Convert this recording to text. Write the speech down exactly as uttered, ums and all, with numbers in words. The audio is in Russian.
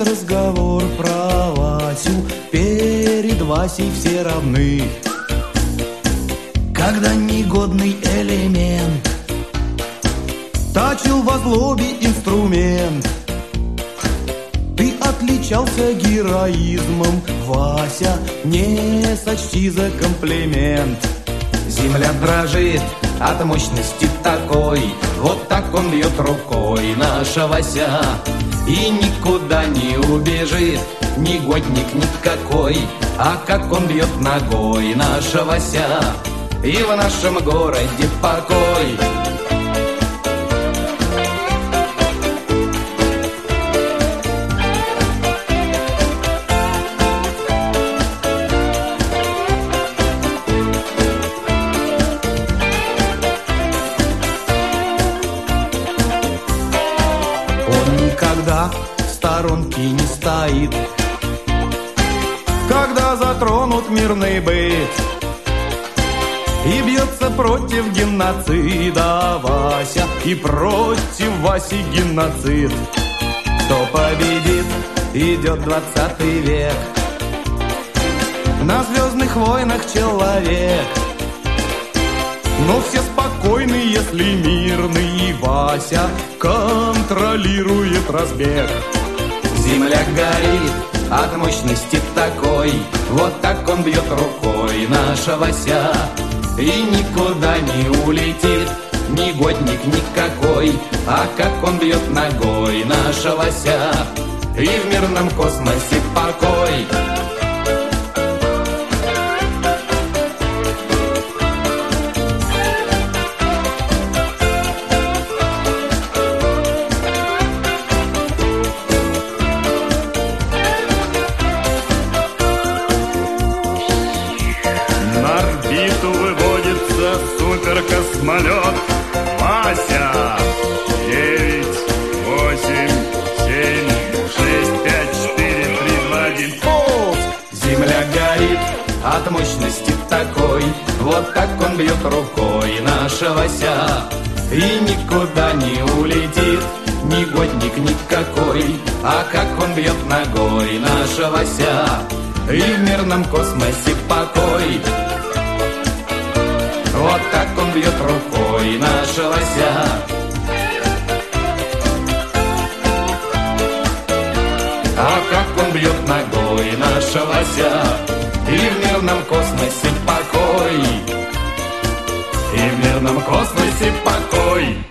разговор про Васю, перед Васей все равны. Когда негодный элемент точил во злобе инструмент, ты отличался героизмом, Вася, не сочти за комплимент. Земля дрожит от мощности такой, вот так он бьет рукой, наша Вася, и никуда не убежит, негодник никакой. А как он бьет ногой, наша Вася, и в нашем городе покой. Он никогда в сторонке не стоит, когда затронут мирный быт, и бьется против геноцида Вася, и против Васи геноцид. Кто победит, идет двадцатый век, на звездных войнах человек. Но все спокойны, если мирный Вася контролирует разбег. Земля горит от мощности такой, вот так он бьет рукой, наша Вася, и никуда не улетит, негодник никакой. А как он бьет ногой, наша Вася, и в мирном космосе покой. На орбиту выводится суперкосмолет Вася. Девять, восемь, семь, шесть, пять, четыре, три, два, один. Полз! Земля горит от мощности такой, вот так он бьет рукой, наша Вася, и никуда не улетит, негодник никакой. А как он бьет ногой, наша Вася, и в мирном космосе покой. Вот так он бьет рукой, наша Вася. А как он бьет ногой, наша Вася, и в мирном космосе покой. И в мирном космосе покой.